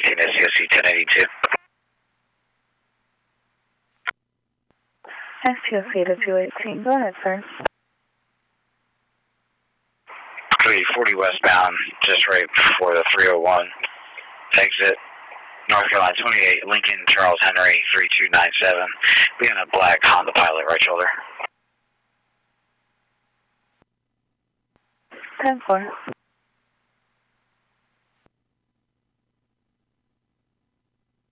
18 SCSC 1082. SCSC to 218. Go ahead, sir. 340 westbound, just right before the 301 exit. North Carolina 28, Lincoln Charles Henry 3297. Being a black Honda Pilot, right shoulder. 10-4.